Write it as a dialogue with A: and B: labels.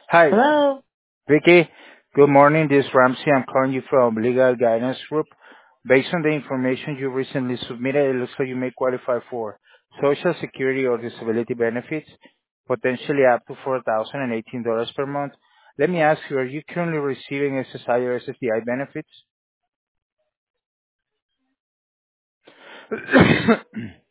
A: Hi,
B: Hello.
A: Vicky. Good morning. This is Ramsey. I'm calling you from Legal Guidance Group. Based on the information you recently submitted, it looks like you may qualify for Social Security or disability benefits, potentially up to $4,018 per month. Let me ask you, are you currently receiving SSI or SSDI benefits?